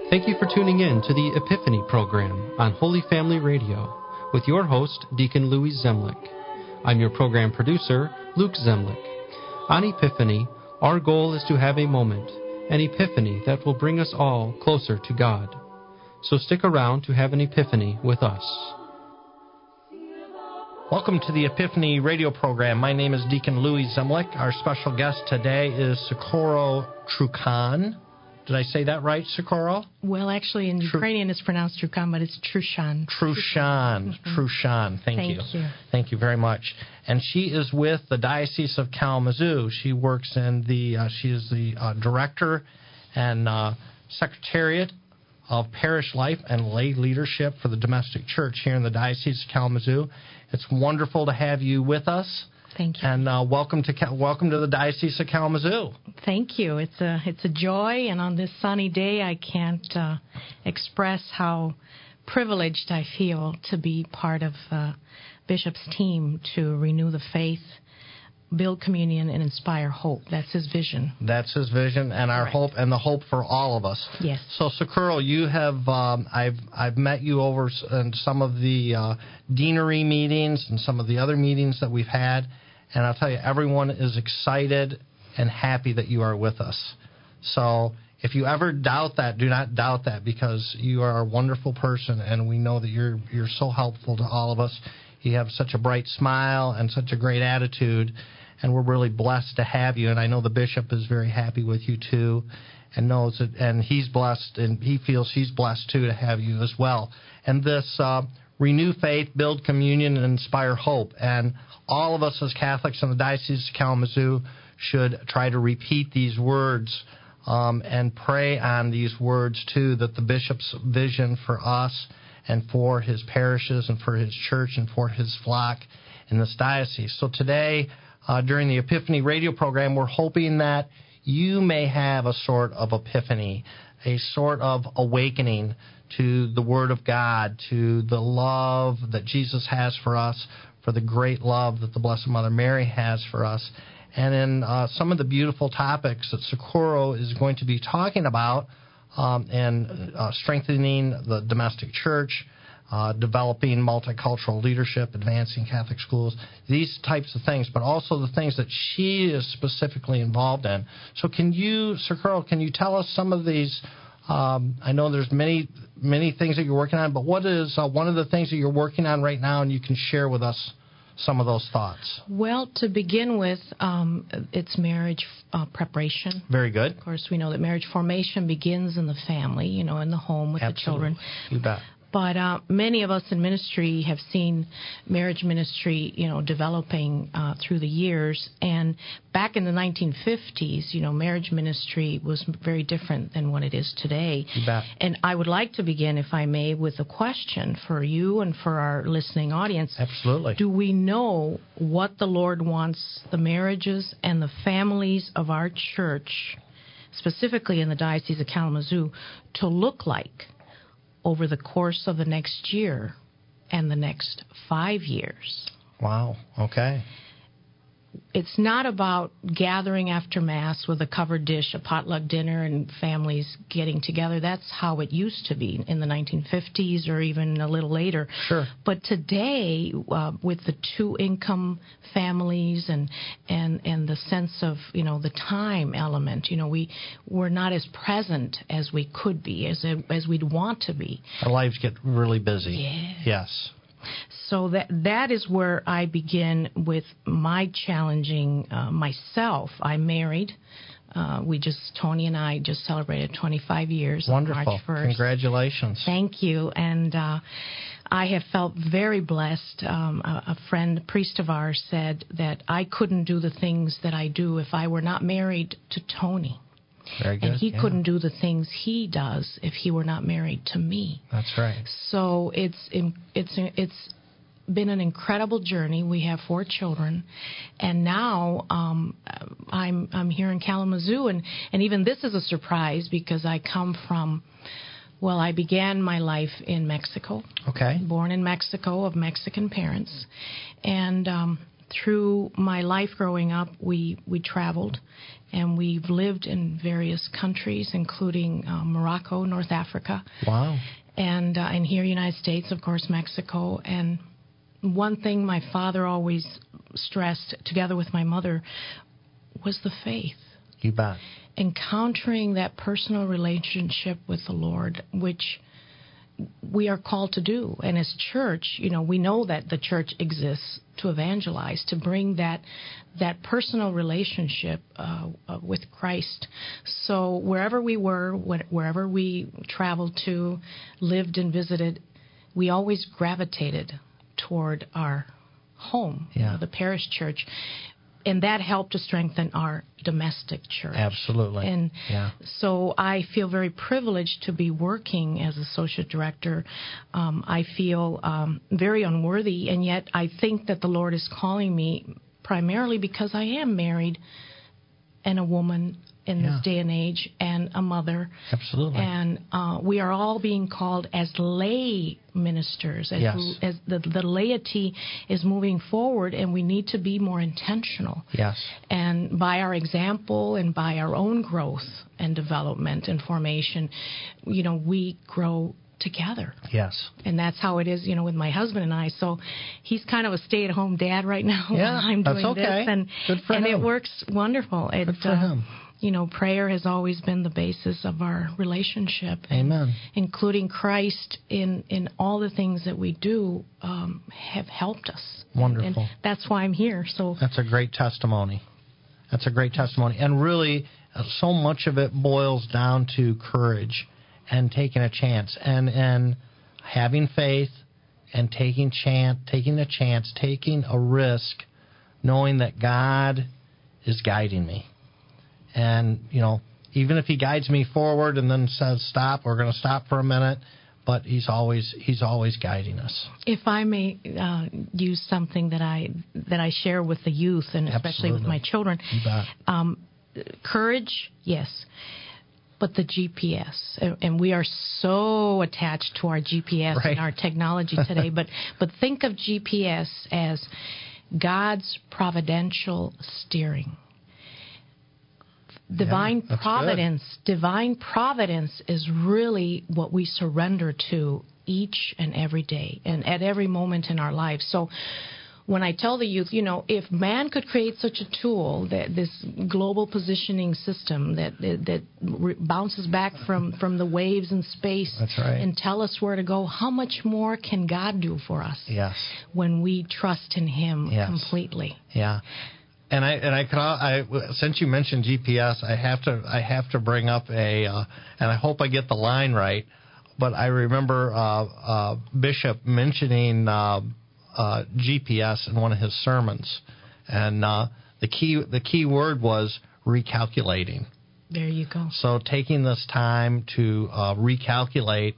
Thank you for tuning in to the Epiphany program on Holy Family Radio with your host, Deacon Louis Zemlich. I'm your program producer, Luke Zemlich. On Epiphany, our goal is to have a moment, an epiphany that will bring us all closer to God. So stick around to have an epiphany with us. Welcome to the Epiphany radio program. My name is Deacon Louis Zemlich. Our special guest today is Socorro Trukan. Did I say that right, Socorro? Well, actually, in Ukrainian it's pronounced Trukan, but it's Trushan. Trushan. Thank you. Thank you very much. And she is with the Diocese of Kalamazoo. She works in she is the director and secretariat of parish life and lay leadership for the domestic church here in the Diocese of Kalamazoo. It's wonderful to have you with us. Thank you. And welcome to the Diocese of Kalamazoo. Thank you. It's a joy, and on this sunny day, I can't express how privileged I feel to be part of Bishop's team to renew the faith, build communion, and inspire hope. That's his vision. That's his vision, and our hope, and the hope for all of us. Yes. So, Socorro, you have I've met you over in some of the deanery meetings and some of the other meetings that we've had, and I'll tell you, everyone is excited and happy that you are with us. So, if you ever doubt that, do not doubt that, because you are a wonderful person, and we know that you're so helpful to all of us. You have such a bright smile and such a great attitude, and we're really blessed to have you. And I know the bishop is very happy with you too, and knows it, and he's blessed, and he feels he's blessed too to have you as well. And this renew faith, build communion, and inspire hope. And all of us as Catholics in the Diocese of Kalamazoo should try to repeat these words and pray on these words too, that the bishop's vision for us and for his parishes and for his church and for his flock in this diocese. So today, during the Epiphany radio program, we're hoping that you may have a sort of epiphany, a sort of awakening to the Word of God, to the love that Jesus has for us, for the great love that the Blessed Mother Mary has for us, and in some of the beautiful topics that Socorro is going to be talking about, and strengthening the domestic church, developing multicultural leadership, advancing Catholic schools, these types of things, but also the things that she is specifically involved in. So Socorro, can you tell us some of these? I know there's many things that you're working on, but what is one of the things that you're working on right now, and you can share with us some of those thoughts? Well, to begin with, it's marriage preparation. Very good. Of course, we know that marriage formation begins in the family, in the home with Absolutely. the children. You bet. But many of us in ministry have seen marriage ministry, developing through the years. And back in the 1950s, marriage ministry was very different than what it is today. You bet. And I would like to begin, if I may, with a question for you and for our listening audience. Absolutely. Do we know what the Lord wants the marriages and the families of our church, specifically in the Diocese of Kalamazoo, to look like over the course of the next year and the next 5 years? Wow. Okay. It's not about gathering after Mass with a covered dish, a potluck dinner, and families getting together. That's how it used to be in the 1950s or even a little later. Sure. But today, with the two-income families and the sense of, the time element, we're not as present as we could be, as we'd want to be. Our lives get really busy. Yeah. Yes. So that is where I begin with my challenging myself. I'm married. Tony and I just celebrated 25 years. Wonderful. On March 1st. Congratulations. Thank you. And I have felt very blessed. A priest of ours, said that I couldn't do the things that I do if I were not married to Tony. Very good. And he couldn't do the things he does if he were not married to me. That's right. So it's been an incredible journey. We have 4 children, and now I'm here in Kalamazoo, and even this is a surprise because I come from. Well, I began my life in Mexico. Okay. Born in Mexico of Mexican parents, and through my life growing up, we traveled, and we've lived in various countries, including Morocco, North Africa. Wow. And here, United States, of course, Mexico. And one thing my father always stressed, together with my mother, was the faith. You bet. Encountering that personal relationship with the Lord, which we are called to do. And as church, we know that the church exists to evangelize, to bring that personal relationship with Christ. So wherever we were, wherever we traveled to, lived and visited, we always gravitated toward our home, the parish church. And that helped to strengthen our domestic church. Absolutely. And so I feel very privileged to be working as associate director. I feel very unworthy, and yet I think that the Lord is calling me primarily because I am married and a woman in this day and age, and a mother. Absolutely. And we are all being called as lay ministers, as the laity is moving forward, and we need to be more intentional. Yes. And by our example and by our own growth and development and formation, we grow together. Yes. And that's how it is, with my husband and I. So he's kind of a stay-at-home dad right now while I'm doing that's okay. this. And, Good for him. It works wonderful. Good for him. Prayer has always been the basis of our relationship. Amen. Including Christ in all the things that we do have helped us. Wonderful. And that's why I'm here. So that's a great testimony. And really, so much of it boils down to courage and taking a chance and having faith and taking a chance, taking a risk, knowing that God is guiding me. And, even if he guides me forward and then says, stop, we're going to stop for a minute, but he's always guiding us. If I may use something that I share with the youth, and especially with my children. You bet. Courage, yes. But the GPS, and we are so attached to our GPS and our technology today, but think of GPS as God's providential steering. Divine providence is really what we surrender to each and every day and at every moment in our lives. So when I tell the youth, if man could create such a tool, that this global positioning system that bounces back from the waves in space, that's right, and tell us where to go, how much more can God do for us? Yes. When we trust in Him completely. Yeah. And I since you mentioned GPS, I have to bring up and I hope I get the line right, but I remember Bishop mentioning GPS in one of his sermons, and the key word was recalculating. There you go. So taking this time to recalculate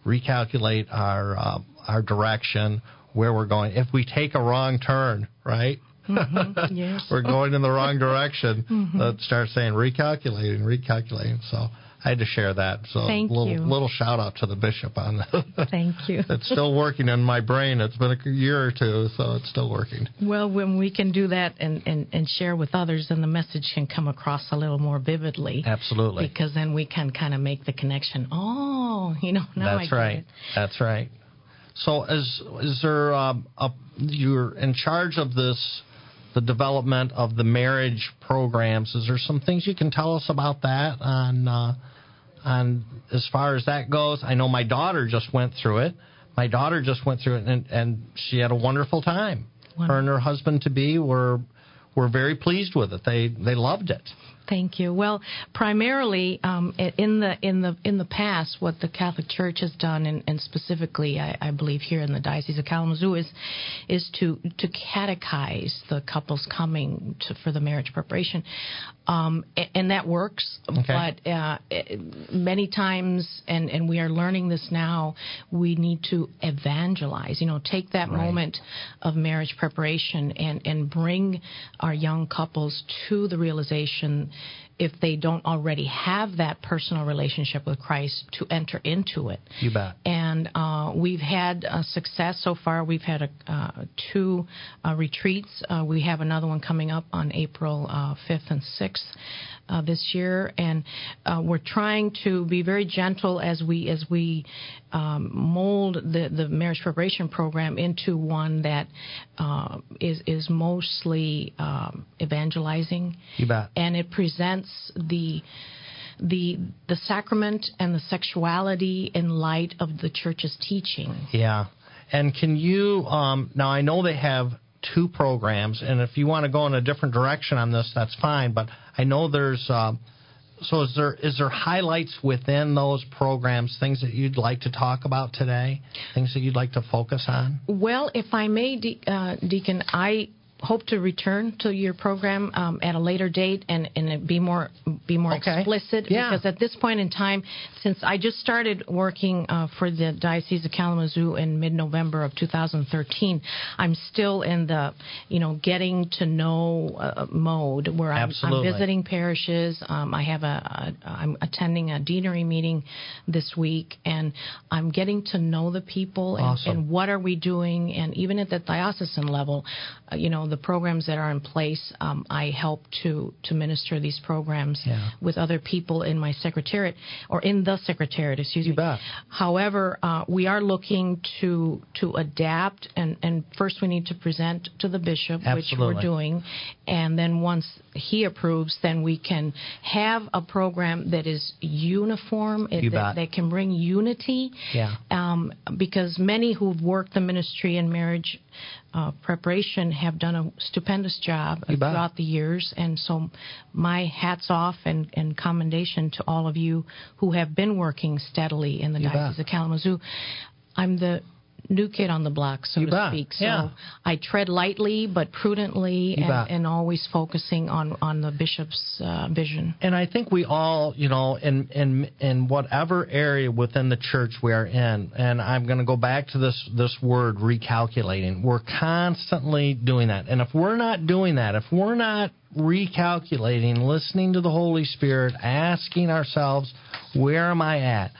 our direction, where we're going. If we take a wrong turn, right? Mm-hmm. Yes. We're going in the wrong direction. Mm-hmm. Let's start saying recalculating. So I had to share that. So Thank you. Little shout out to the bishop on that. Thank you. It's still working in my brain. It's been a year or two, so it's still working. Well, when we can do that and share with others, then the message can come across a little more vividly. Absolutely. Because then we can kind of make the connection. Oh, now I get it. That's right. So is there you're in charge of this, the development of the marriage programs? Is there some things you can tell us about that on as far as that goes? I know my daughter just went through it. And she had a wonderful time. Wonderful. Her and her husband-to-be were very pleased with it. They loved it. Thank you. Well, primarily in the past, what the Catholic Church has done, and specifically, I believe here in the Diocese of Kalamazoo, is to catechize the couples coming for the marriage preparation, and that works. Okay. But many times, and we are learning this now, we need to evangelize. Take that moment of marriage preparation and bring our young couples to the realization if they don't already have that personal relationship with Christ, to enter into it. You bet. And we've had success so far. We've had 2 retreats. We have another one coming up on April 5th and 6th this year, and we're trying to be very gentle as we mold the marriage preparation program into one that is mostly evangelizing. You bet. And it presents the sacrament and the sexuality in light of the church's teaching. Yeah. And can you, now I know they have 2 programs, and if you want to go in a different direction on this, that's fine, but I know there's, so is there highlights within those programs, things that you'd like to talk about today, things that you'd like to focus on? Well, if I may, Deacon, I hope to return to your program at a later date and be more Okay. explicit. Yeah. Because at this point in time, since I just started working for the Diocese of Kalamazoo in mid-November of 2013, I'm still in the getting to know mode where I'm visiting parishes. I'm attending a deanery meeting this week, and I'm getting to know the people and what are we doing, and even at the diocesan level, the programs that are in place, I help to minister these programs with other people in my secretariat, or in the secretariat, excuse me. Bet. However, we are looking to adapt, and first we need to present to the bishop, which we're doing, and then once he approves, then we can have a program that is uniform, that can bring unity, because many who've worked the ministry and marriage preparation have done a stupendous job throughout the years, and so my hat's off and commendation to all of you who have been working steadily in the Diocese of Kalamazoo. I'm the new kid on the block, so to speak. So I tread lightly but prudently, and always focusing on the bishop's vision. And I think we all, in whatever area within the church we are in, and I'm going to go back to this word, recalculating. We're constantly doing that. And if we're not doing that, if we're not recalculating, listening to the Holy Spirit, asking ourselves, where am I at?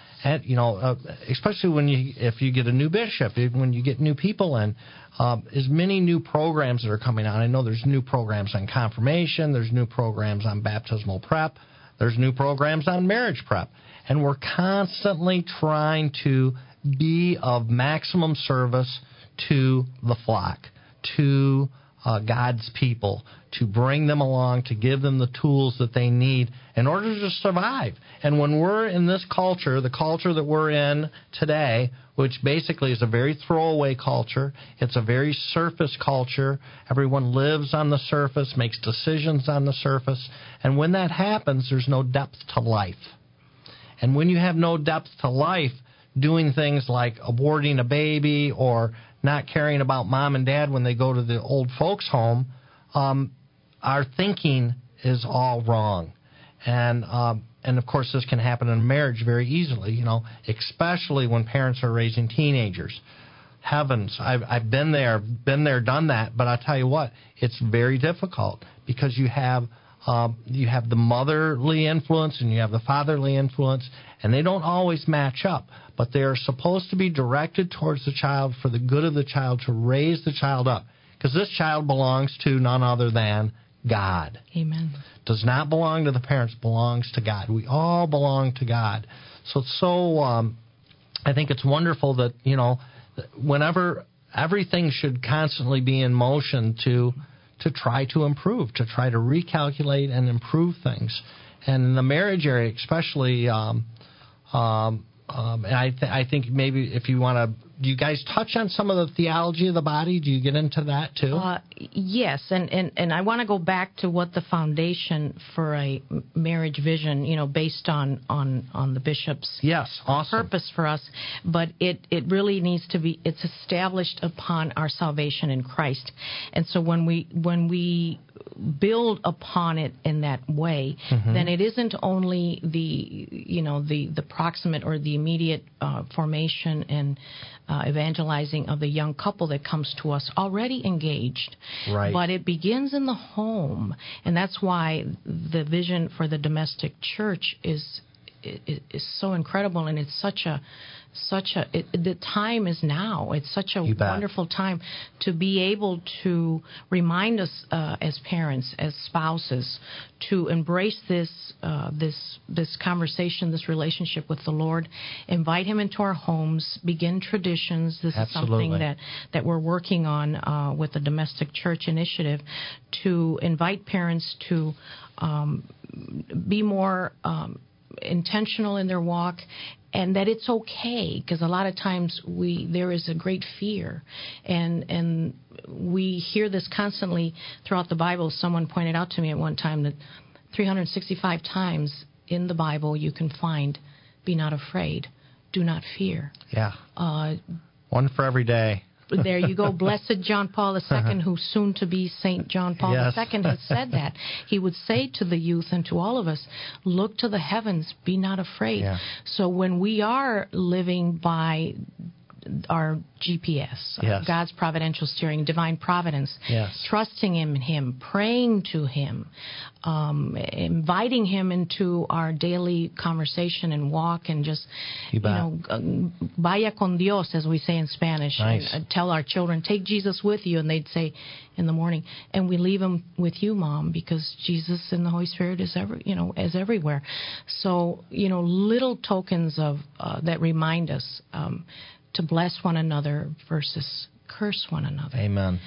Especially if you get a new bishop, when you get new people in, as many new programs that are coming on. I know there's new programs on confirmation, there's new programs on baptismal prep, there's new programs on marriage prep, and we're constantly trying to be of maximum service to the flock, to God's people, to bring them along, to give them the tools that they need in order to survive. And when we're in this culture, the culture that we're in today, which basically is a very throwaway culture, it's a very surface culture. Everyone lives on the surface, makes decisions on the surface. And when that happens, there's no depth to life. And when you have no depth to life, doing things like aborting a baby or not caring about mom and dad when they go to the old folks' home, our thinking is all wrong. And of course, this can happen in marriage very easily, especially when parents are raising teenagers. Heavens, I've been there, done that, but I'll tell you what, it's very difficult because you have the motherly influence and you have the fatherly influence, and they don't always match up, but they are supposed to be directed towards the child for the good of the child, to raise the child up, because this child belongs to none other than God. Amen. Does not belong to the parents, belongs to God. We all belong to God. So I think it's wonderful that, whenever everything should constantly be in motion to try to improve, to try to recalculate and improve things. And in the marriage area, especially, I think maybe if you want to, do you guys touch on some of the theology of the body? Do you get into that too? Yes, and I want to go back to what the foundation for a marriage vision, based on the bishop's purpose for us, but it really needs to be, it's established upon our salvation in Christ. And so when we build upon it in that way, then it isn't only the proximate or the immediate formation and evangelizing of the young couple that comes to us already engaged, Right. But it begins in the home, and that's why the vision for the domestic church is so incredible, and it's the time is now. It's such a wonderful time to be able to remind us as parents, as spouses, to embrace this conversation, this relationship with the Lord, invite Him into our homes, begin traditions. This Absolutely. is something that we're working on with the Domestic Church Initiative, to invite parents to be more intentional in their walk, and that it's okay, because a lot of times there is a great fear, and we hear this constantly throughout the Bible. Someone pointed out to me at one time that 365 times in the Bible you can find, "Be not afraid, do not fear." Yeah. One for every day. There you go. Blessed John Paul II, who's soon to be St. John Paul Yes. II, has said that. He would say to the youth and to all of us, look to the heavens, be not afraid. Yeah. So when we are living by our GPS, Yes. God's providential steering, divine providence, Yes. trusting in Him, praying to Him, inviting Him into our daily conversation and walk, and just, vaya con Dios, as we say in Spanish. Nice. And tell our children, take Jesus with you, and they'd say in the morning, and we leave Him with you, Mom, because Jesus and the Holy Spirit is everywhere. So, little tokens of that remind us to bless one another versus curse one another. Amen.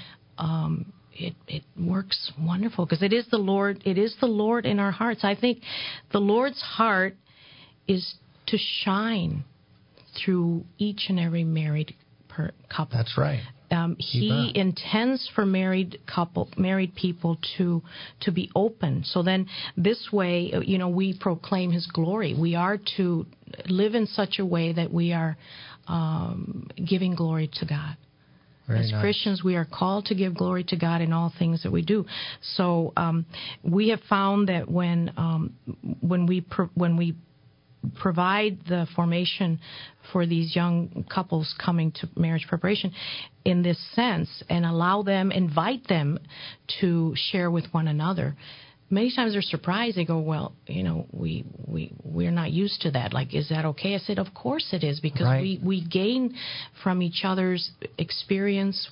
It works wonderful, because it is the Lord. It is the Lord in our hearts. I think the Lord's heart is to shine through each and every married couple. That's right. He intends for married people to be open. So then this way, we proclaim His glory. We are to live in such a way that we are giving glory to God. Very As nice. Christians, we are called to give glory to God in all things that we do. So we have found that when we provide the formation for these young couples coming to marriage preparation in this sense, and invite them to share with one another, many times they're surprised. They go, well, we're not used to that. Like, is that okay? I said, of course it is, because right. we gain from each other's experience.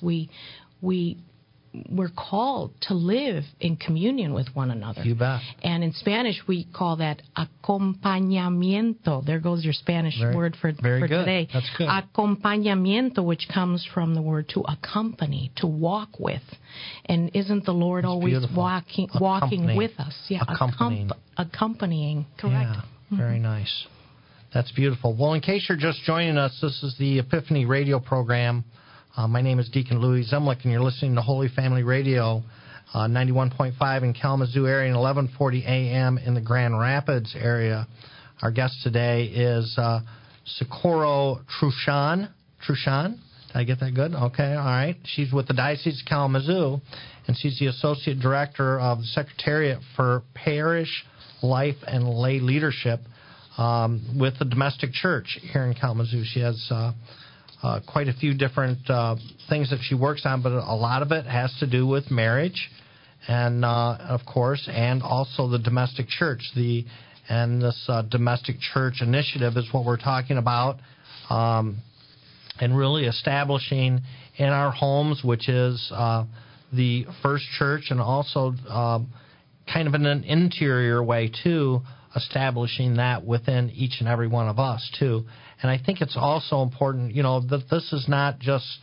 We're called to live in communion with one another. You bet. And in Spanish, we call that acompañamiento. There goes your Spanish word for good. today. That's good. Acompañamiento, which comes from the word to accompany, to walk with. And isn't the Lord always walking with us? Yeah, accompanying. Correct. Yeah, very nice. That's beautiful. Well, in case you're just joining us, this is the Epiphany radio program. My name is Deacon Louis Zemlich, and you're listening to Holy Family Radio, 91.5 in Kalamazoo area and 1140 a.m. in the Grand Rapids area. Our guest today is Socorro Truchan. Truchan? Did I get that good? Okay, all right. She's with the Diocese of Kalamazoo, and she's the Associate Director of the Secretariat for Parish Life and Lay Leadership with the Domestic Church here in Kalamazoo. She has quite a few different things that she works on, but a lot of it has to do with marriage, and of course, and also the domestic church. And this domestic church initiative is what we're talking about, and really establishing in our homes, which is the first church, and also kind of in an interior way too, establishing that within each and every one of us too. And I think it's also important, that this is not just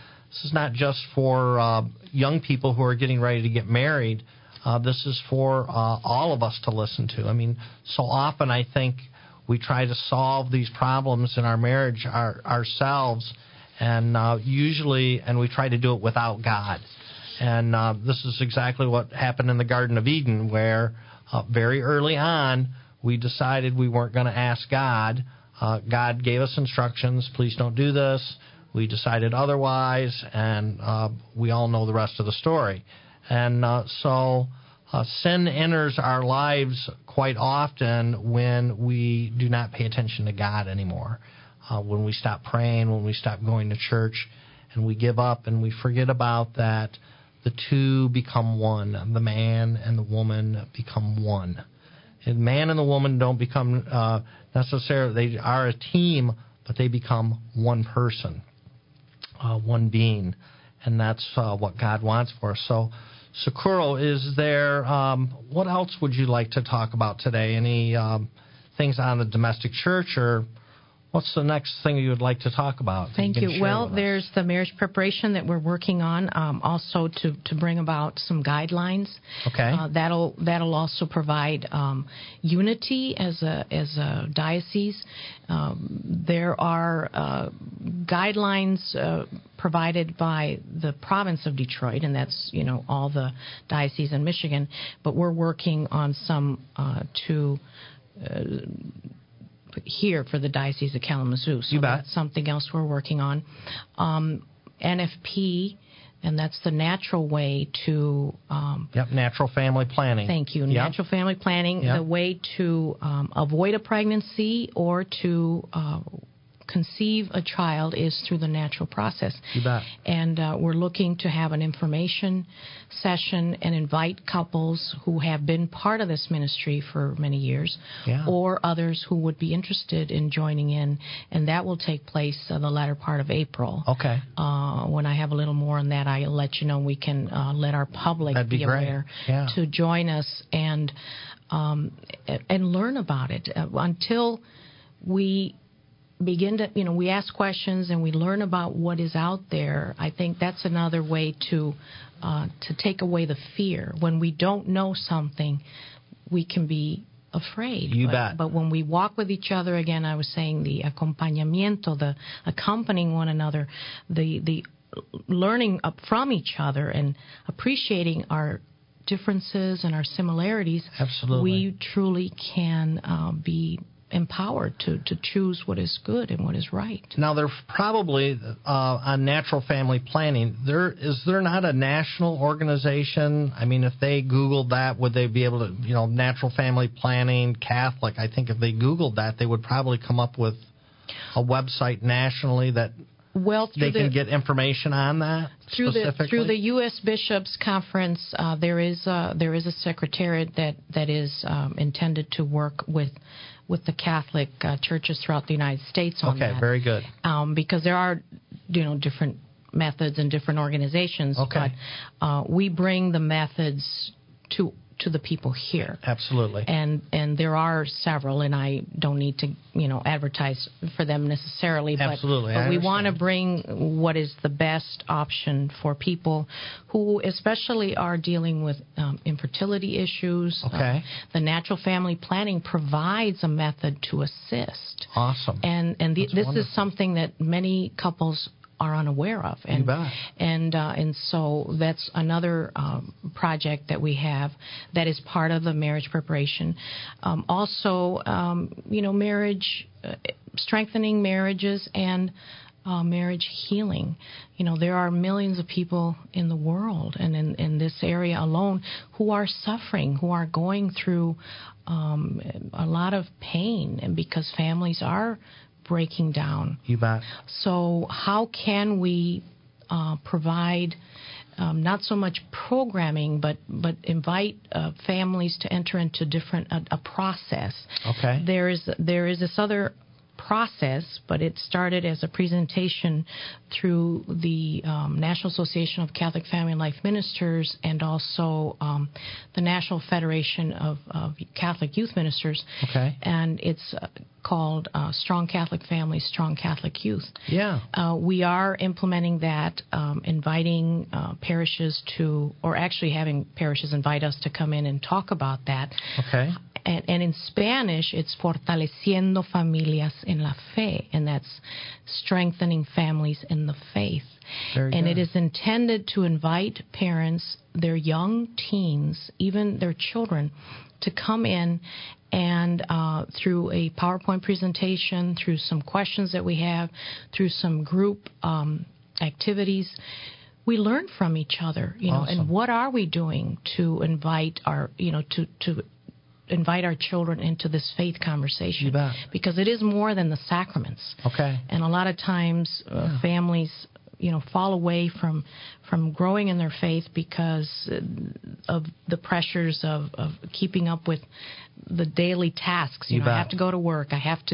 for young people who are getting ready to get married. This is for all of us to listen to. I mean, so often I think we try to solve these problems in our marriage ourselves, and we try to do it without God. And this is exactly what happened in the Garden of Eden, where very early on we decided we weren't going to ask God. God gave us instructions, please don't do this. We decided otherwise, and we all know the rest of the story. And so sin enters our lives quite often when we do not pay attention to God anymore, when we stop praying, when we stop going to church, and we give up and we forget about that the two become one. The man and the woman become one. And man and the woman don't become necessarily, they are a team, but they become one person, one being. And that's what God wants for us. So, Socorro, is there, what else would you like to talk about today? Any things on the domestic church, or what's the next thing you would like to talk about? Thank you. Well, there's the marriage preparation that we're working on, also to bring about some guidelines. Okay. That'll also provide unity as a diocese. There are guidelines provided by the province of Detroit, and that's all the dioceses in Michigan. But we're working on some here for the Diocese of Kalamazoo. So that's something else we're working on. NFP, and that's the natural way to... natural family planning. Thank you. Natural family planning, the way to avoid a pregnancy or to conceive a child is through the natural process. You bet. And we're looking to have an information session and invite couples who have been part of this ministry for many years or others who would be interested in joining in. And that will take place the latter part of April. Okay. When I have a little more on that, I'll let you know. We can let our public be aware to join us and learn about it. Until we begin to, we ask questions and we learn about what is out there. I think that's another way to take away the fear. When we don't know something, we can be afraid. You bet. But when we walk with each other, again, I was saying the acompañamiento, the accompanying one another, the learning up from each other and appreciating our differences and our similarities, absolutely, we truly can be empowered to choose what is good and what is right. Now, there probably on natural family planning, is there not a national organization? I mean, if they Googled that, would they be able to, natural family planning, Catholic? I think if they Googled that, they would probably come up with a website nationally that they can get information on that specifically? Through the U.S. Bishops Conference, there is a secretariat that is intended to work with the Catholic churches throughout the United States on that. Okay, very good. Because there are, different methods and different organizations. Okay. But we bring the methods to the people here. Absolutely. And there are several, and I don't need to, advertise for them necessarily. Absolutely. But we want to bring what is the best option for people who especially are dealing with infertility issues. Okay. The natural family planning provides a method to assist. Awesome. And this is something that many couples are unaware of. And, you bet. And so that's another project that we have that is part of the marriage preparation. Also, marriage, strengthening marriages and marriage healing. There are millions of people in the world and in this area alone who are suffering, who are going through a lot of pain, and because families are breaking down. You bet. So how can we provide not so much programming, but invite families to enter into a process? Okay. There is this other process, but it started as a presentation through the National Association of Catholic Family and Life Ministers and also the National Federation of Catholic Youth Ministers. Okay. And it's called Strong Catholic Families, Strong Catholic Youth. Yeah. We are implementing that, inviting parishes or actually having parishes invite us to come in and talk about that. Okay. And in Spanish, it's Fortaleciendo Familias en la Fe, and that's strengthening families in the faith. Very good. And it is intended to invite parents, their young teens, even their children, to come in and through a PowerPoint presentation, through some questions that we have, through some group activities, we learn from each other, Awesome. And what are we doing to invite our, to invite our children into this faith conversation. You bet. Because it is more than the sacraments. Okay. And a lot of times families fall away from growing in their faith because of the pressures of keeping up with the daily tasks. I have to go to work. I have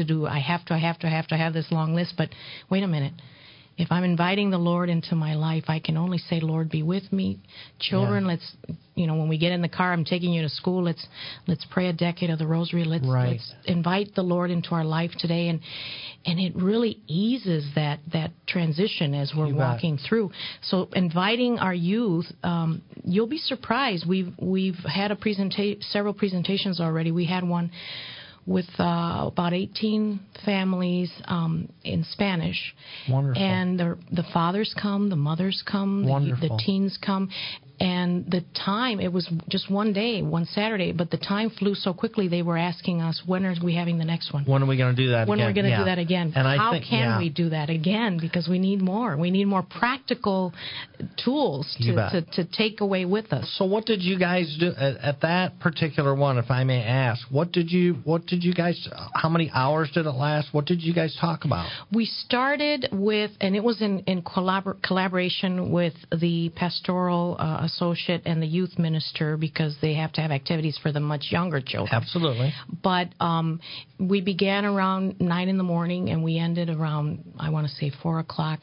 to have this long list. But wait a minute. If I'm inviting the Lord into my life, I can only say, Lord, be with me. Children, let's, when we get in the car, I'm taking you to school. Let's pray a decade of the rosary. Let's invite the Lord into our life today. And it really eases that transition as we're walking through. So inviting our youth, you'll be surprised. We've had several presentations already. We had one with about 18 families in Spanish. Wonderful. And the fathers come, the mothers come, the teens come. And the time, it was just one day, one Saturday, but the time flew so quickly they were asking us, when are we having the next one? When are we going to do that again? When are we going to do that again? And how can we do that again? Because we need more. We need more practical tools to take away with us. So what did you guys do at that particular one, if I may ask? What did you guys, how many hours did it last? What did you guys talk about? We started with, and it was in collaboration with the pastoral associate and the youth minister, because they have to have activities for the much younger children. Absolutely. But we began around 9 in the morning and we ended around, I want to say, 4 o'clock.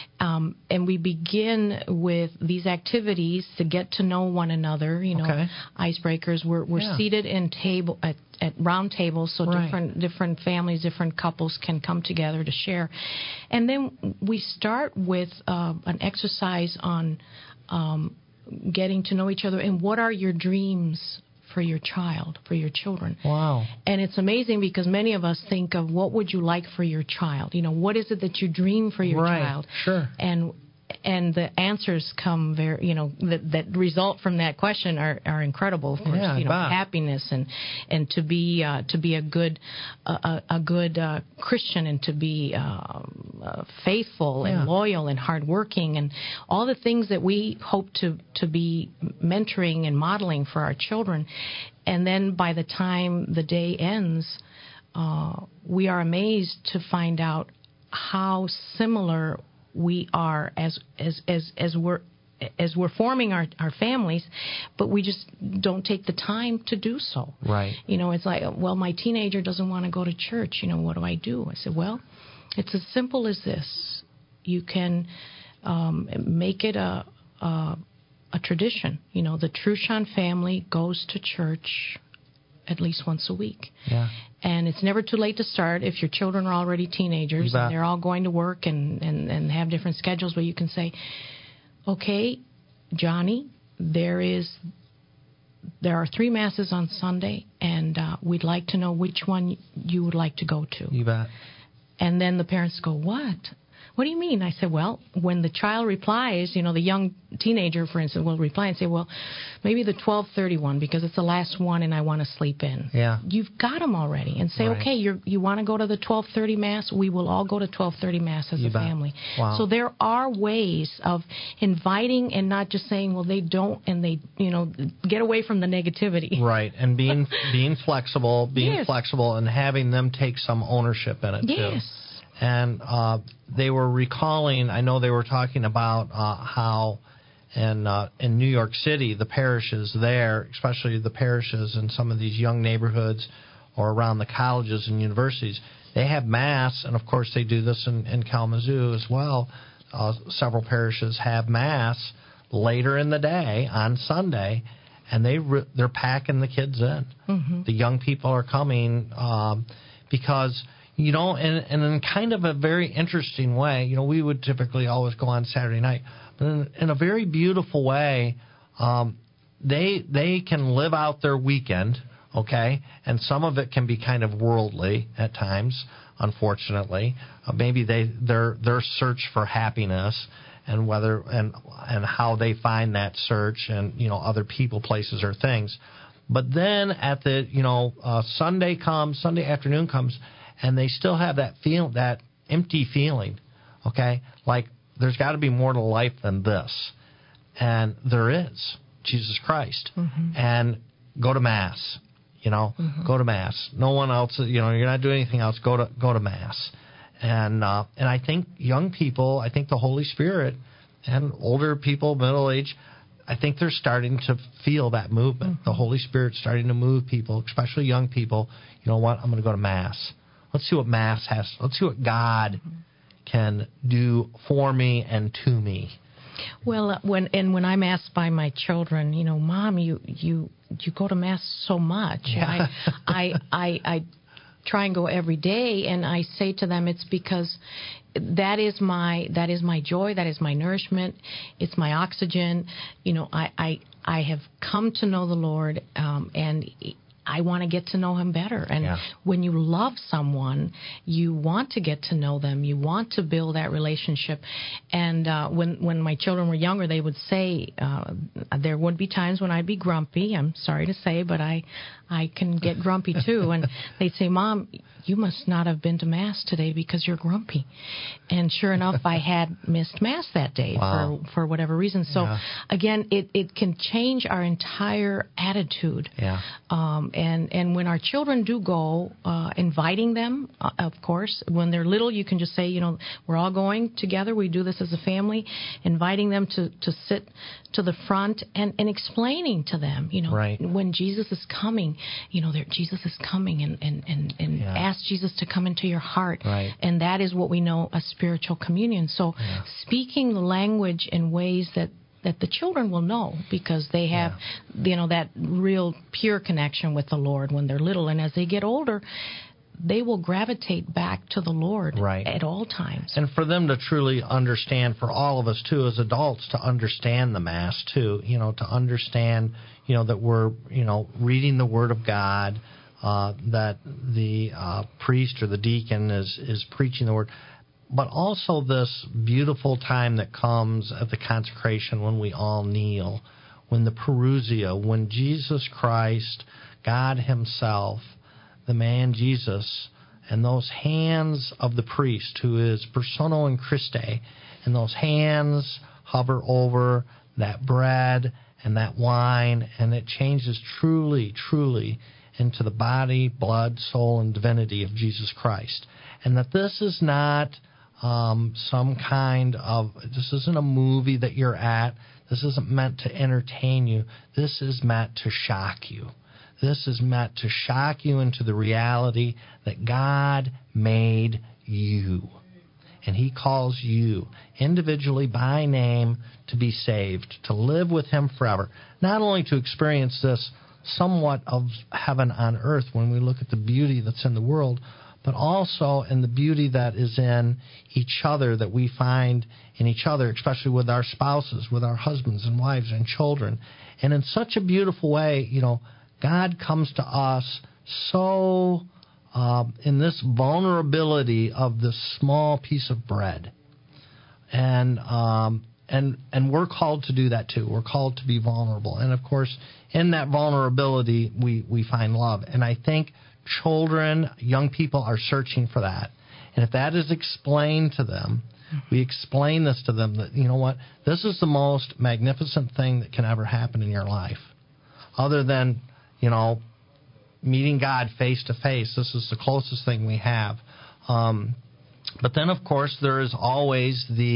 And we begin with these activities to get to know one another, icebreakers. We're seated at round tables, so different families, different couples can come together to share. And then we start with an exercise on getting to know each other and what are your dreams for your child, for your children. Wow. And it's amazing because many of us think of what would you like for your child? What is it that you dream for your child? Sure. And the answers come very, that result from that question are incredible. Of course, happiness and to be a good Christian and to be faithful and loyal and hardworking and all the things that we hope to be mentoring and modeling for our children. And then by the time the day ends, we are amazed to find out how similar we are as we're forming our families, but we just don't take the time to do so. Right. It's like, well, my teenager doesn't want to go to church. What do I do? I said, well, it's as simple as this. You can make it a tradition. The Truchon family goes to church at least once a week. Yeah. And it's never too late to start if your children are already teenagers and they're all going to work and have different schedules, but you can say, okay, Johnny, there are 3 masses on Sunday, and we'd like to know which one you would like to go to. You bet. And then the parents go, what? What do you mean? I said, well, when the child replies, the young teenager, for instance, will reply and say, well, maybe the 12:30 one because it's the last one and I want to sleep in. Yeah. You've got them already. And say, okay, you want to go to the 12:30 Mass? We will all go to 12:30 Mass as a family. Wow. So there are ways of inviting and not just saying, well, they don't, and they, get away from the negativity. Right. And being flexible, and having them take some ownership in it, too. Yes. And they were recalling, I know they were talking about how in New York City, the parishes there, especially the parishes in some of these young neighborhoods or around the colleges and universities, they have Mass, and of course they do this in Kalamazoo as well. Several parishes have Mass later in the day on Sunday, and they're packing the kids in. Mm-hmm. The young people are coming because... and in kind of a very interesting way, we would typically always go on Saturday night, but in a very beautiful way, they can live out their weekend, okay, and some of it can be kind of worldly at times, unfortunately. Maybe their search for happiness and whether and how they find that search and other people, places, or things, but then at the Sunday afternoon comes. And they still have that empty feeling, okay? Like there's got to be more to life than this, and there is Jesus Christ. Mm-hmm. And go to Mass, mm-hmm. Go to Mass. No one else, you're not doing anything else. Go to Mass, And I think young people, I think the Holy Spirit, and older people, middle age, I think they're starting to feel that movement. The Holy Spirit's starting to move people, especially young people. You know what? I'm going to go to Mass. Let's see what Mass has. Let's see what God can do for me and to me. Well, when I'm asked by my children, Mom, you go to Mass so much. Yeah. I try and go every day, and I say to them, it's because that is my joy, that is my nourishment, it's my oxygen. I have come to know the Lord, and I want to get to know Him better. And when you love someone, you want to get to know them. You want to build that relationship. And when my children were younger, they would say, there would be times when I'd be grumpy. I'm sorry to say, but I can get grumpy too. And they'd say, Mom, you must not have been to Mass today because you're grumpy. And sure enough, I had missed Mass that day for whatever reason. So again, it can change our entire attitude. Yeah. And when our children do go, inviting them, of course, when they're little, you can just say, we're all going together. We do this as a family. Inviting them to sit to the front and explaining to them, when Jesus is coming, Jesus is coming, and ask Jesus to come into your heart. Right. And that is what we know as spiritual communion. So speaking the language in ways that the children will know, because they have, that real pure connection with the Lord when they're little. And as they get older, they will gravitate back to the Lord at all times. And for them to truly understand, for all of us, too, as adults, to understand the Mass, too, to understand, that we're, reading the Word of God, that the priest or the deacon is preaching the Word. But also this beautiful time that comes at the consecration when we all kneel, when the Parousia, when Jesus Christ, God Himself, the man Jesus, and those hands of the priest who is persono in Christe, and those hands hover over that bread and that wine, and it changes truly, truly into the body, blood, soul, and divinity of Jesus Christ. And that this is not this isn't a movie that you're at. This isn't meant to entertain you. This is meant to shock you. This is meant to shock you into the reality that God made you. And He calls you individually by name to be saved, to live with Him forever. Not only to experience this somewhat of heaven on earth when we look at the beauty that's in the world, but also in the beauty that is in each other, that we find in each other, especially with our spouses, with our husbands and wives and children. And in such a beautiful way, God comes to us so in this vulnerability of this small piece of bread. And we're called to do that too. We're called to be vulnerable. And of course, in that vulnerability, we find love. And I think children, young people are searching for that. And if that is explained to them, we explain this to them, that, this is the most magnificent thing that can ever happen in your life. Other than, meeting God face to face, this is the closest thing we have. But then, of course, there is always as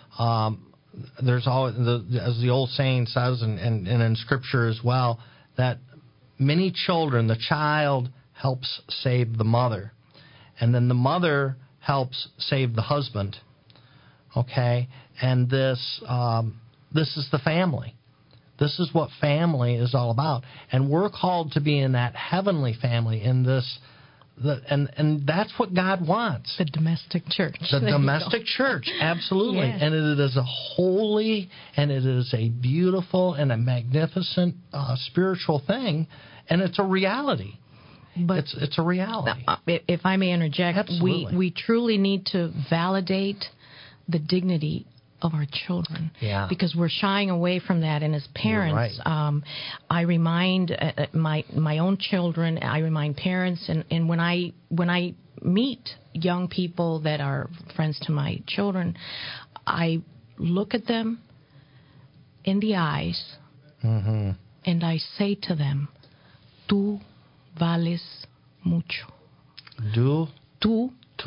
the old saying says, and in Scripture as well, that many children, the child helps save the mother, and then the mother helps save the husband. Okay, and this is the family. This is what family is all about, and we're called to be in that heavenly family. In this, and that's what God wants. The domestic church. The domestic church, absolutely. Yes. And it is a holy, and it is a beautiful, and a magnificent spiritual thing, and it's a reality. But it's a reality. If I may interject, Absolutely. we truly need to validate the dignity of our children, because we're shying away from that. And as parents, I remind my own children, I remind parents, and when I meet young people that are friends to my children, I look at them in the eyes, and I say to them, "Tú vales mucho." Tú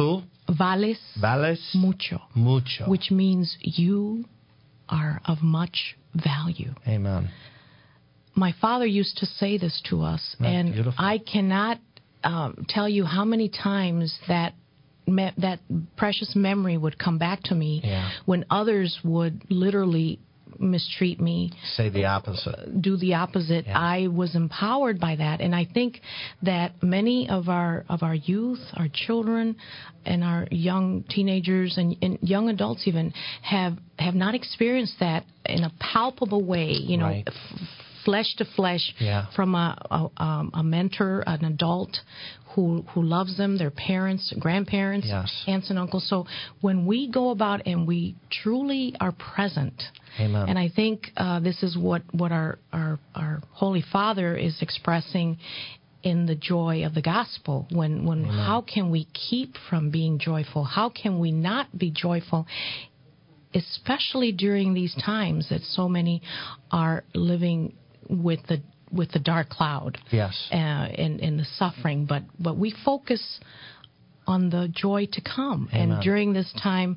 vales mucho, which means you are of much value. Amen. My father used to say this to us, That's and beautiful. I cannot tell you how many times that precious memory would come back to me when others would literally mistreat me, say the opposite, do the opposite. Yeah. I was empowered by that, and I think that many of our youth, our children, and our young teenagers and young adults even have not experienced that in a palpable way. You know, right. Flesh to flesh, from a mentor, an adult who loves them, their parents, grandparents, aunts and uncles. So when we go about and we truly are present, Amen. And I think this is what our Holy Father is expressing in the joy of the gospel. When how can we keep from being joyful? How can we not be joyful? Especially during these times that so many are living with the dark cloud, and the suffering, but we focus on the joy to come. Amen. And during this time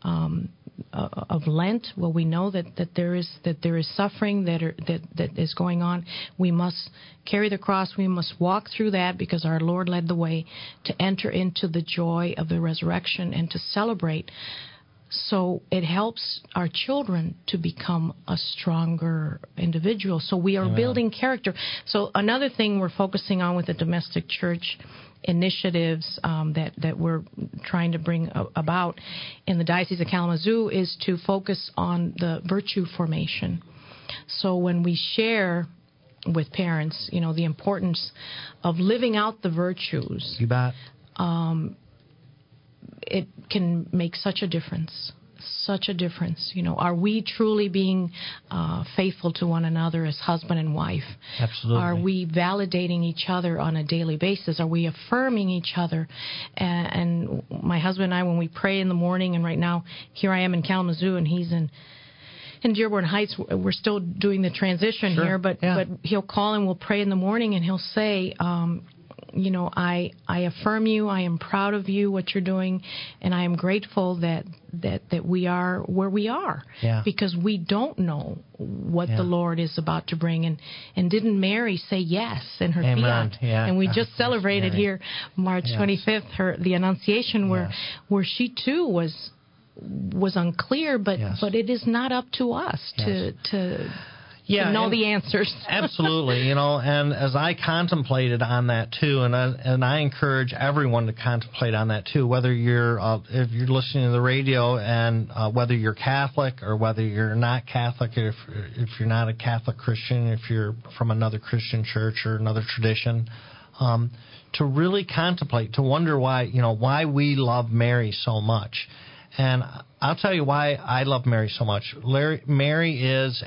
of Lent, well, we know that there is suffering that is going on. We must carry the cross. We must walk through that because our Lord led the way to enter into the joy of the resurrection and to celebrate. So it helps our children to become a stronger individual. So we are building character. So another thing we're focusing on with the domestic church initiatives that we're trying to bring about in the Diocese of Kalamazoo is to focus on the virtue formation. So when we share with parents, you know, the importance of living out the virtues, you bet. It can make such a difference. Such a difference. You know, are we truly being faithful to one another as husband and wife? Absolutely. Are we validating each other on a daily basis? Are we affirming each other? And my husband and I, when we pray in the morning, and right now here I am in Kalamazoo and he's in Dearborn Heights, we're still doing the transition here, but he'll call and we'll pray in the morning and he'll say, you know, I affirm you. I am proud of you, what you're doing, and I am grateful that we are where we are, because we don't know what the Lord is about to bring. And didn't Mary say yes in her fiat? Yeah. And we just celebrated here March 25th the Annunciation, where she too was unclear, but it is not up to us to know the answers. Absolutely, you know, and as I contemplated on that too, and I encourage everyone to contemplate on that too, whether you're if you're listening to the radio, and whether you're Catholic or whether you're not Catholic, if you're not a Catholic Christian, if you're from another Christian church or another tradition, to really contemplate, to wonder why we love Mary so much. And I'll tell you why I love Mary so much. Mary is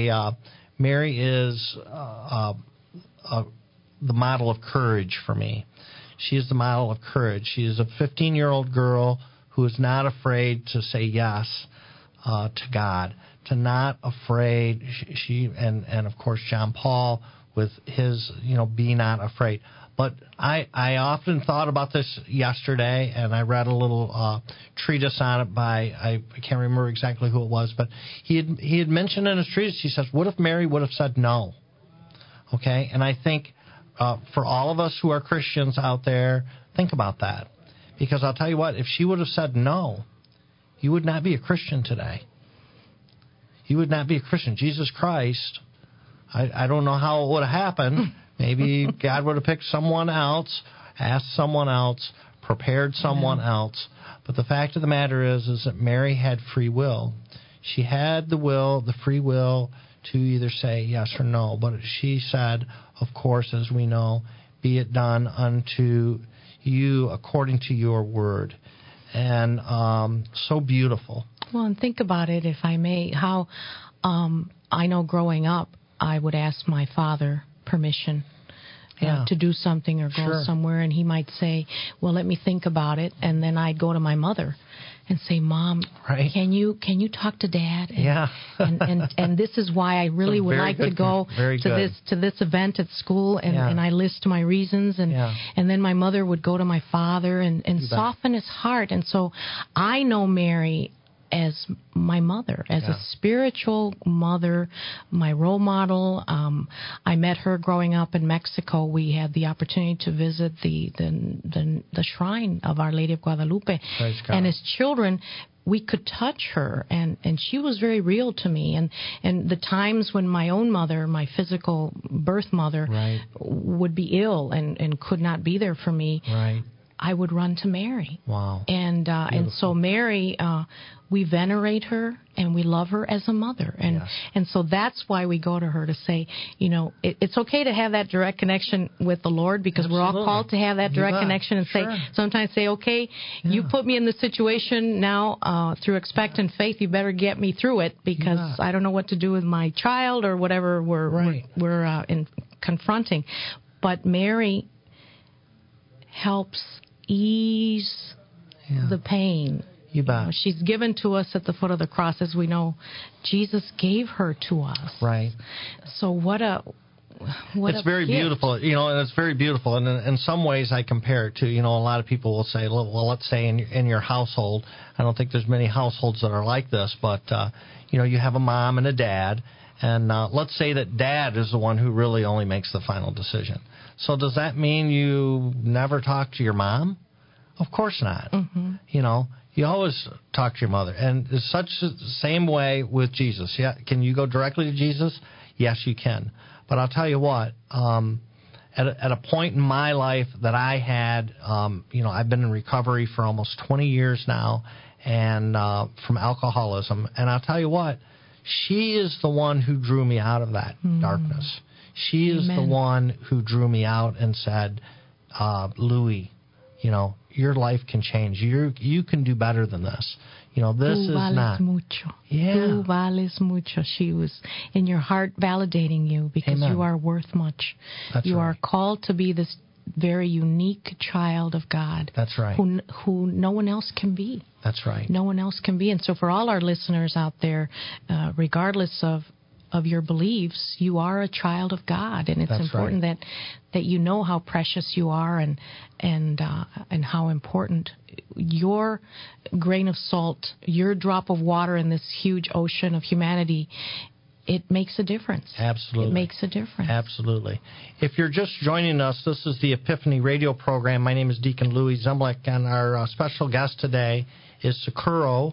the model of courage for me. She is the model of courage. She is a 15-year-old girl who is not afraid to say yes to God, to not afraid. She and of course John Paul with his be not afraid. But I often thought about this yesterday, and I read a little treatise on it by, I can't remember exactly who it was, but he had mentioned in his treatise, he says, what if Mary would have said no? Okay, and I think for all of us who are Christians out there, think about that. Because I'll tell you what, if she would have said no, you would not be a Christian today. You would not be a Christian. Jesus Christ, I don't know how it would have happened. Maybe God would have picked someone else, asked someone else, prepared someone else. But the fact of the matter is that Mary had free will. She had the free will to either say yes or no. But she said, of course, as we know, be it done unto you according to your word. And so beautiful. Well, and think about it, if I may, how I know growing up, I would ask my father permission to do something or go somewhere, and he might say, well, let me think about it, and then I'd go to my mother and say, Mom, right. can you talk to Dad? And, yeah. and this is why I really would like to go to this event at school, and I list my reasons, and then my mother would go to my father and soften his heart. And so I know Mary as my mother, as a spiritual mother, my role model. I met her growing up in Mexico. We had the opportunity to visit the shrine of Our Lady of Guadalupe. And as children, we could touch her, and she was very real to me. And the times when my own mother, my physical birth mother, would be ill and could not be there for me, I would run to Mary. Wow. And so Mary, we venerate her and we love her as a mother. And so that's why we go to her to say, it's okay to have that direct connection with the Lord, because we're all called to have that direct connection and sometimes say, okay, you put me in this situation now through expectant faith, you better get me through it, because I don't know what to do with my child or whatever we're confronting. But Mary helps ease the pain. You bet. She's given to us at the foot of the cross, as we know. Jesus gave her to us. Right. So it's very beautiful, and it's very beautiful. And in some ways, I compare it to, a lot of people will say, well, let's say in your household, I don't think there's many households that are like this, but you have a mom and a dad, and let's say that dad is the one who really only makes the final decision. So does that mean you never talk to your mom? Of course not. Mm-hmm. You always talk to your mother. And it's such the same way with Jesus. Yeah, can you go directly to Jesus? Yes, you can. But I'll tell you what, at a point in my life that I had, I've been in recovery for almost 20 years now, and from alcoholism. And I'll tell you what, she is the one who drew me out of that darkness. She is the one who drew me out and said, Louis, your life can change. You can do better than this. This is not. Mucho. Yeah. Tú vales mucho. She was in your heart validating you, because you are worth much. You are called to be this very unique child of God. That's right. Who no one else can be. That's right. No one else can be. And so for all our listeners out there, regardless of your beliefs, you are a child of God, and it's important that you know how precious you are, and how important your grain of salt, your drop of water in this huge ocean of humanity, it makes a difference. Absolutely. It makes a difference. Absolutely. If you're just joining us, this is the Epiphany Radio program. My name is Deacon Louis Zemlich, and our special guest today is Sakuro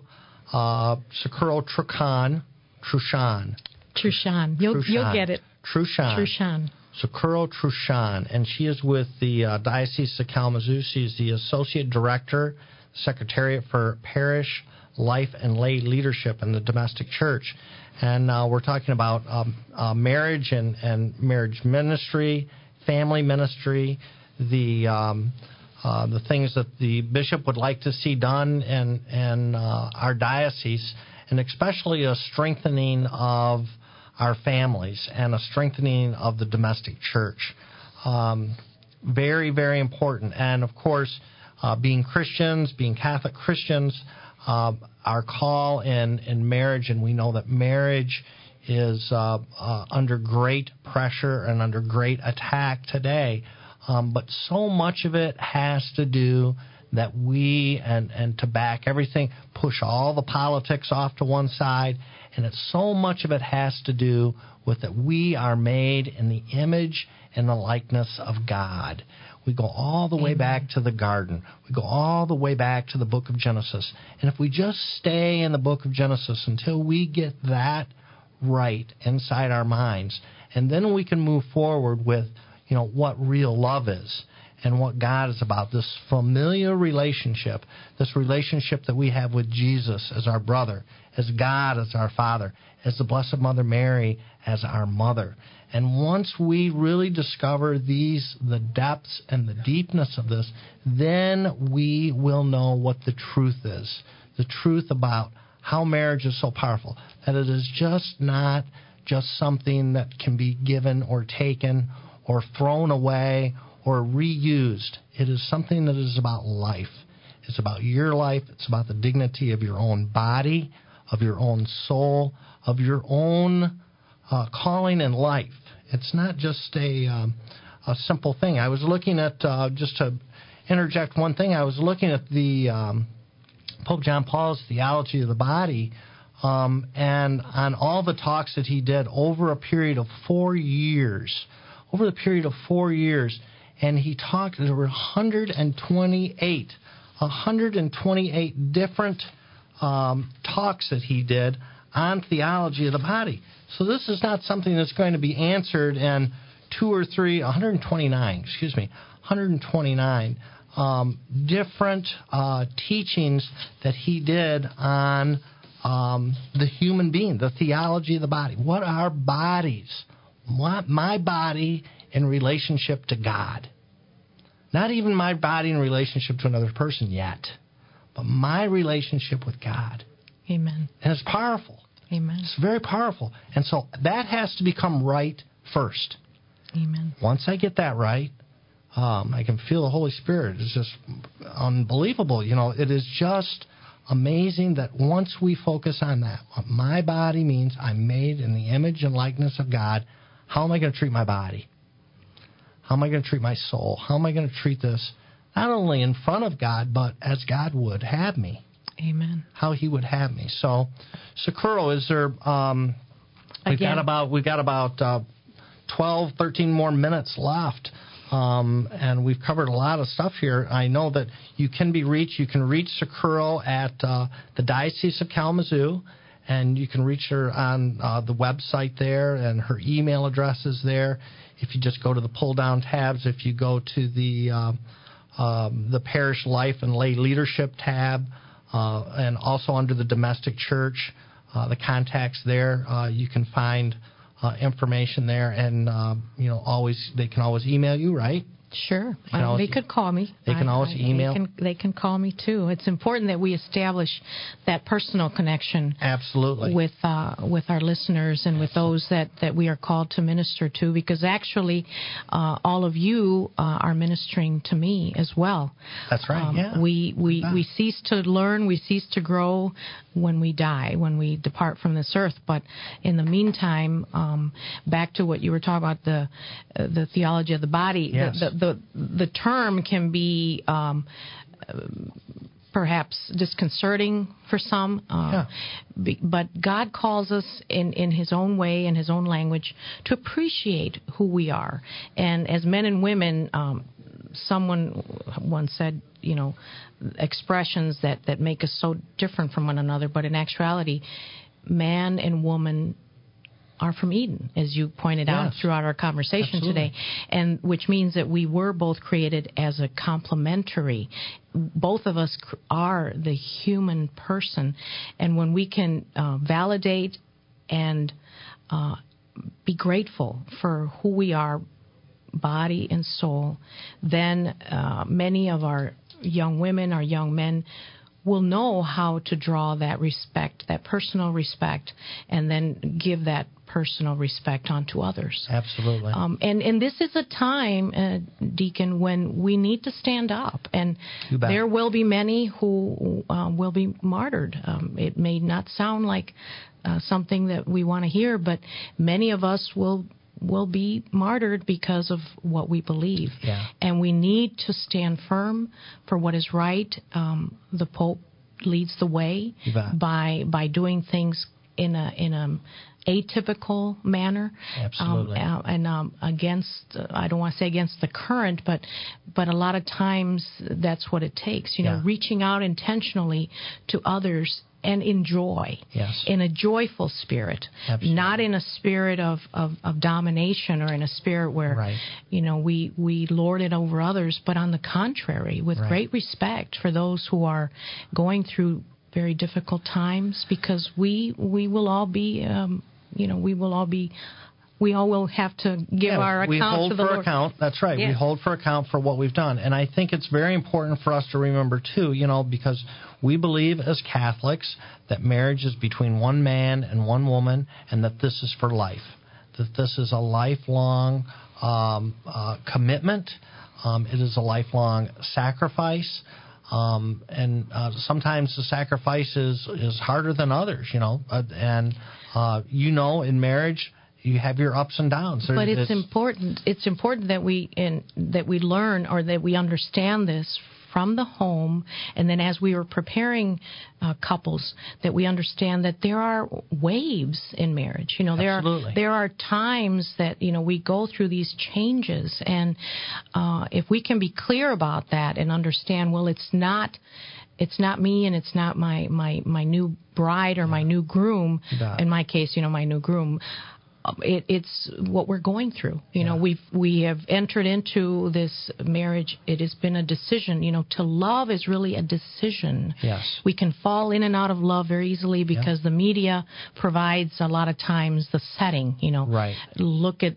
Trushan. You'll get it. Trushan. Sakuro Trushan. And she is with the Diocese of Kalamazoo. She's the Associate Director, Secretariat for Parish, Life, and Lay Leadership in the Domestic Church. And we're talking about marriage and marriage ministry, family ministry, the things that the bishop would like to see done in our diocese, and especially a strengthening of our families and a strengthening of the domestic church. Very, very important. And, of course, being Christians, being Catholic Christians, our call in marriage, and we know that marriage is under great pressure and under great attack today. But so much of it has to do that we, and to back everything, push all the politics off to one side, and so much of it has to do with that we are made in the image and the likeness of God. We go all the way back to the garden. We go all the way back to the book of Genesis. And if we just stay in the book of Genesis until we get that right inside our minds, and then we can move forward with, what real love is and what God is about, this familiar relationship, this relationship that we have with Jesus as our brother, as God as our Father, as the Blessed Mother Mary as our mother. And once we really discover the depths and the deepness of this, then we will know what the truth is. The truth about how marriage is so powerful. That it is just not just something that can be given or taken or thrown away or reused. It is something that is about life. It's about your life. It's about the dignity of your own body, of your own soul, of your own calling in life. It's not just a simple thing. I was looking at, just to interject one thing, I was looking at the Pope John Paul's Theology of the Body, and on all the talks that he did over a period of 4 years, and he talked, there were 128 different talks that he did on theology of the body. So this is not something that's going to be answered in 129 different teachings that he did on the human being, the theology of the body. What are bodies? My body in relationship to God. Not even my body in relationship to another person yet, but my relationship with God. Amen. And it's powerful. Amen. It's very powerful. And so that has to become right first. Amen. Once I get that right, I can feel the Holy Spirit. It's just unbelievable. It is just amazing that once we focus on that, what my body means, I'm made in the image and likeness of God. How am I going to treat my body? How am I going to treat my soul? How am I going to treat this, not only in front of God, but as God would have me? Amen. How He would have me. So, Sakura, is there? We've got about 12, 13 more minutes left. And we've covered a lot of stuff here. I know that you can be reached. You can reach Sakura at the Diocese of Kalamazoo, and you can reach her on the website there, and her email address is there. If you just go to the pull-down tabs, if you go to the Parish Life and Lay Leadership tab, and also under the Domestic Church, the contacts there, you can find information there, and they can always email you, right? Sure. They could call me. They can always email. They can call me too. It's important that we establish that personal connection. Absolutely. With our listeners and with those that we are called to minister to, because actually all of you are ministering to me as well. That's right. Yeah. We cease to learn, we cease to grow when we die, when we depart from this earth. But in the meantime, back to what you were talking about, the theology of the body. Yes. The term can be perhaps disconcerting for some, but God calls us in His own way, in His own language, to appreciate who we are. And as men and women, someone once said, expressions that make us so different from one another, but in actuality, man and woman are from Eden, as you pointed out throughout our conversation today, and which means that we were both created as a complementary. Both of us are the human person, and when we can validate and be grateful for who we are, body and soul, then many of our young women, our young men, will know how to draw that respect, that personal respect, and then give that personal respect onto others. Absolutely. And this is a time, Deacon, when we need to stand up, and there will be many who will be martyred. It may not sound like something that we want to hear, but many of us will be martyred because of what we believe. Yeah. And we need to stand firm for what is right. The Pope leads the way by doing things in a atypical manner. Absolutely. And against, I don't want to say against the current, but a lot of times that's what it takes. Reaching out intentionally to others and in joy, in a joyful spirit, not in a spirit of domination or in a spirit where, we lord it over others, but on the contrary, with great respect for those who are going through very difficult times, because we will all be, we all will have to give our account to the Lord. We hold for account. That's right. Yes. We hold for account for what we've done. And I think it's very important for us to remember, too, because we believe as Catholics that marriage is between one man and one woman, and that this is for life, that this is a lifelong commitment. It is a lifelong sacrifice. and sometimes the sacrifice is harder than others, in marriage you have your ups and downs. But it's important. It's important that we learn, or that we understand this from the home, and then as we were preparing couples, that we understand that there are waves in marriage. There are times that we go through these changes, and if we can be clear about that and understand, well, it's not me, and it's not my new bride or my new groom. In my case, my new groom. It's what we're going through. We have entered into this marriage. It has been a decision. To love is really a decision. Yes. We can fall in and out of love very easily because the media provides a lot of times the setting. Right. Look at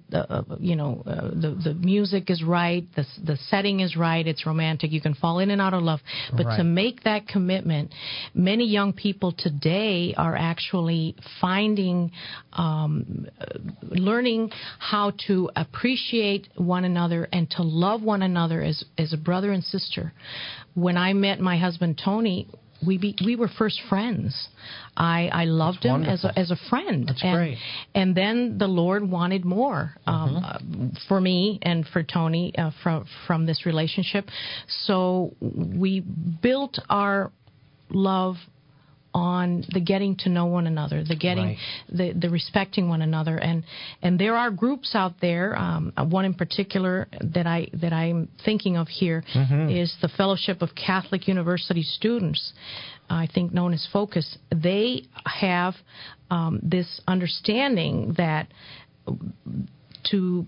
the music is right. The setting is right. It's romantic. You can fall in and out of love. But to make that commitment, many young people today are actually finding. Learning how to appreciate one another and to love one another as a brother and sister. When I met my husband Tony, we were first friends. I loved him as a friend. That's great. And then the Lord wanted more for me and for Tony from this relationship. So we built our love on the getting to know one another, the respecting one another, and there are groups out there. One in particular that I'm thinking of here is the Fellowship of Catholic University Students, I think known as Focus. They have this understanding that to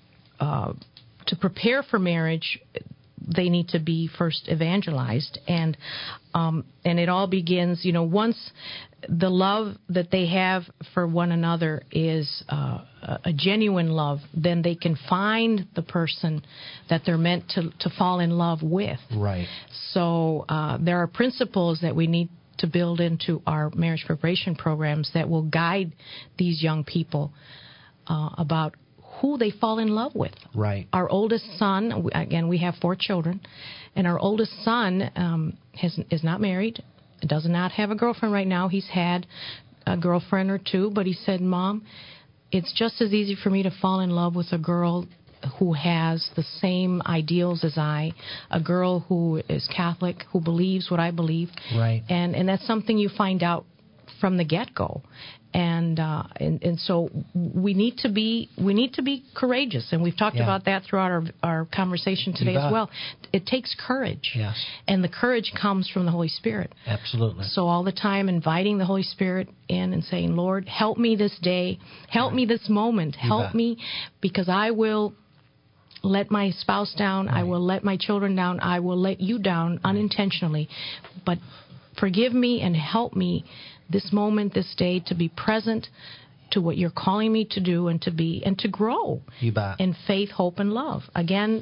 prepare for marriage, they need to be first evangelized, and it all begins, once the love that they have for one another is a genuine love, then they can find the person that they're meant to fall in love with. Right. So there are principles that we need to build into our marriage preparation programs that will guide these young people about who they fall in love with. Right. Our oldest son, again, we have 4 children, and our oldest son is not married, does not have a girlfriend right now. He's had a girlfriend or 2, but he said, Mom, it's just as easy for me to fall in love with a girl who has the same ideals as I, a girl who is Catholic, who believes what I believe. Right. And that's something you find out from the get-go. And so we need to be courageous, and we've talked about that throughout our conversation today as well. It takes courage, yes, and the courage comes from the Holy Spirit. Absolutely. So all the time inviting the Holy Spirit in and saying, Lord, help me this day, help me this moment, help me, because I will let my spouse down, I will let my children down, I will let you down unintentionally, but forgive me and help me this moment, this day, to be present to what you're calling me to do, and to grow in faith, hope, and love. Again,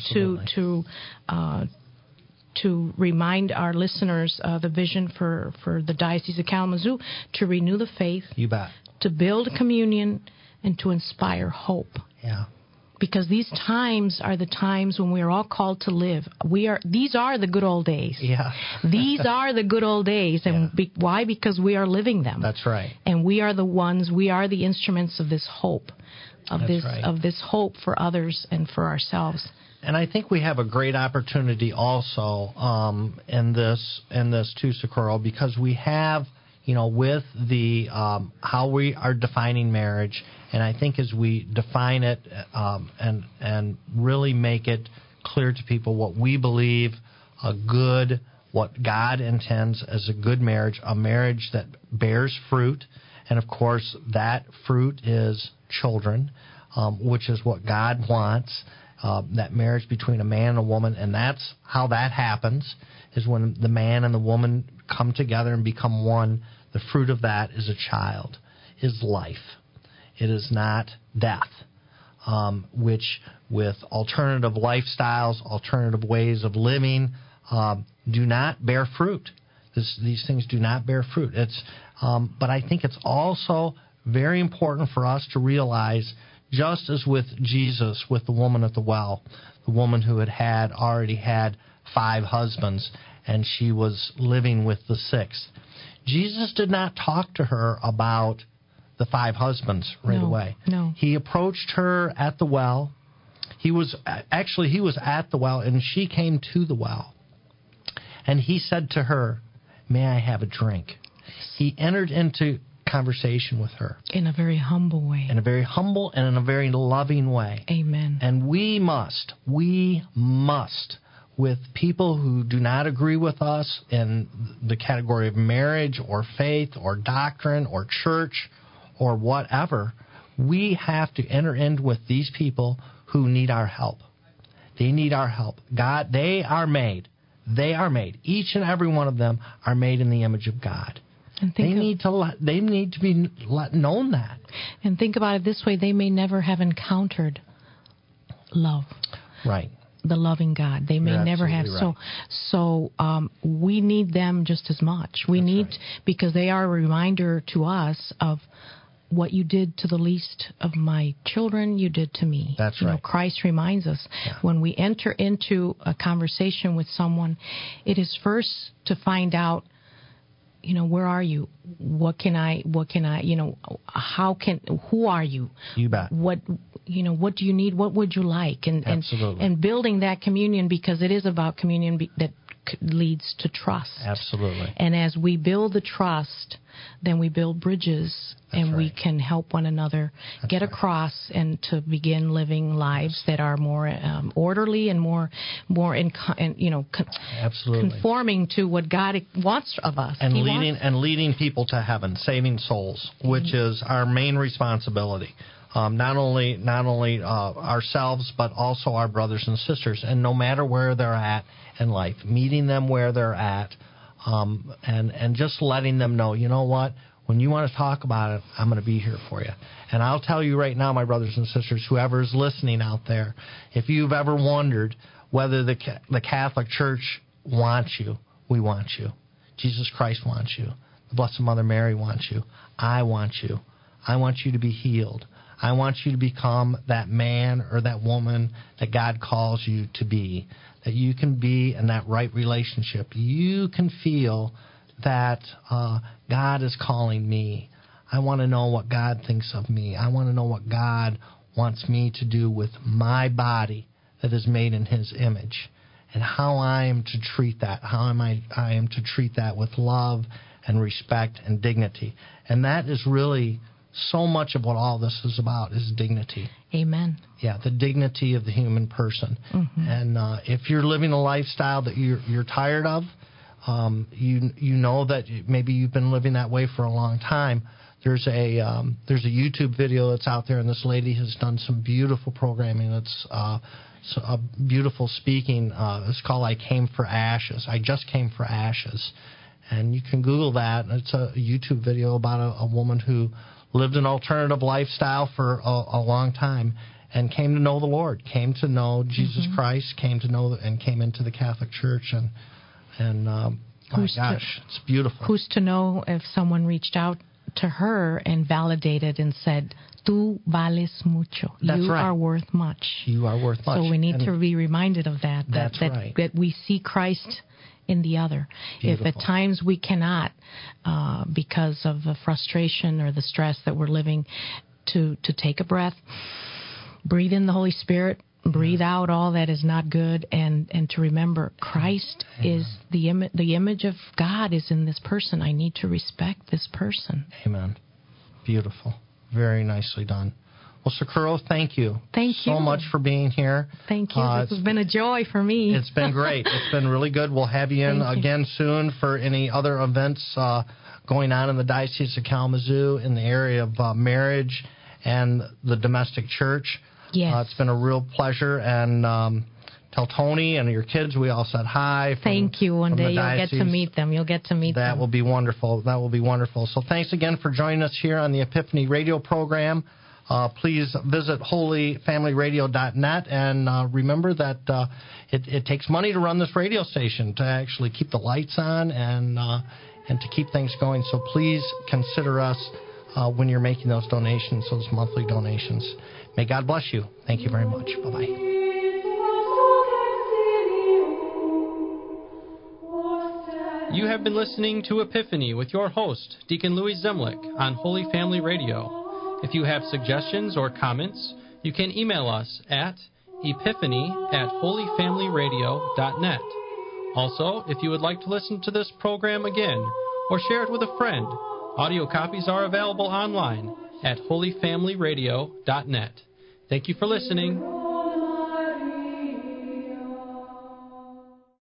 to remind our listeners the vision for the Diocese of Kalamazoo, to renew the faith, to build communion, and to inspire hope. Yeah. Because these times are the times when we are all called to live. These are the good old days. Yeah. These are the good old days. And why? Because we are living them. That's right. And we are the instruments of this hope, of this hope for others and for ourselves. And I think we have a great opportunity also in this too, Socorro, because we have, with the how we are defining marriage. And I think as we define it and really make it clear to people what we believe what God intends as a good marriage, a marriage that bears fruit, and of course that fruit is children, which is what God wants, that marriage between a man and a woman, and that's how that happens, is when the man and the woman come together and become one. The fruit of that is a child, is life. It is not death, which with alternative lifestyles, alternative ways of living, do not bear fruit. These things do not bear fruit. But I think it's also very important for us to realize, just as with Jesus, with the woman at the well, the woman who had already had 5 husbands, and she was living with the sixth. Jesus did not talk to her about the 5 husbands right away. No. He approached her at the well. He was at the well, and she came to the well. And he said to her, "May I have a drink?" He entered into conversation with her. In a very humble way. In a very humble and in a very loving way. Amen. And we must, with people who do not agree with us in the category of marriage or faith or doctrine or church or whatever, we have to enter in with these people who need our help. They need our help. God, they are made. Each and every one of them are made in the image of God. And they need to be known that. And think about it this way: they may never have encountered love. Right. The loving God. They may never have. Right. So we need them just as much. We need, because they are a reminder to us of what you did to the least of my children, you did to me. That's right. Christ reminds us when we enter into a conversation with someone, it is first to find out, where are you? Who are you? You bet. What do you need? What would you like? And building that communion, because it is about communion that leads to trust. Absolutely. And as we build the trust, then we build bridges, and we can help one another get across and to begin living lives that are more orderly and more conforming to what God wants of us. And leading people to heaven, saving souls, which is our main responsibility. Not only ourselves, but also our brothers and sisters. And no matter where they're at in life, meeting them where they're at, and just letting them know, you know what, when you want to talk about it, I'm going to be here for you. And I'll tell you right now, my brothers and sisters, whoever is listening out there, if you've ever wondered whether the Catholic Church wants you, we want you. Jesus Christ wants you. The Blessed Mother Mary wants you. I want you. I want you to be healed. I want you to become that man or that woman that God calls you to be, that you can be in that right relationship. You can feel that God is calling me. I want to know what God thinks of me. I want to know what God wants me to do with my body that is made in His image, and how I am to treat that, I am to treat that with love and respect and dignity. And that is really so much of what all this is about, is dignity. Amen. Yeah, the dignity of the human person. Mm-hmm. And if you're living a lifestyle that you're tired of, you know that maybe you've been living that way for a long time. There's a YouTube video that's out there, and this lady has done some beautiful programming. That's a beautiful speaking. It's called "I Came for Ashes." I just came for ashes, and you can Google that. It's a YouTube video about a woman who lived an alternative lifestyle for a long time and came to know the Lord, came to know Jesus Christ, came into the Catholic Church, and my gosh, it's beautiful. Who's to know if someone reached out to her and validated and said, "Tú vales mucho. You are worth much. You are worth much." So we need to be reminded of that. That we see Christ in the other. Beautiful. If at times we cannot, because of the frustration or the stress that we're living, to take a breath, breathe in the Holy Spirit, breathe out all that is not good, and to remember Christ is the image of God is in this person. I need to respect this person. Amen. Beautiful. Very nicely done. Well, Sakura, thank you. Thank you so much for being here. Thank you. This has been a joy for me. It's been great. It's been really good. We'll have you in again soon for any other events going on in the Diocese of Kalamazoo in the area of marriage and the domestic church. Yes. It's been a real pleasure. And tell Tony and your kids we all said hi. Thank you. One day you'll get to meet them. That will be wonderful. That will be wonderful. So thanks again for joining us here on the Epiphany Radio program. Please visit holyfamilyradio.net, and remember that it takes money to run this radio station, to actually keep the lights on and to keep things going. So please consider us when you're making those donations, those monthly donations. May God bless you. Thank you very much. Bye-bye. You have been listening to Epiphany with your host, Deacon Louis Zemlick, on Holy Family Radio. If you have suggestions or comments, you can email us at epiphany@holyfamilyradio.net. Also, if you would like to listen to this program again or share it with a friend, audio copies are available online at holyfamilyradio.net. Thank you for listening.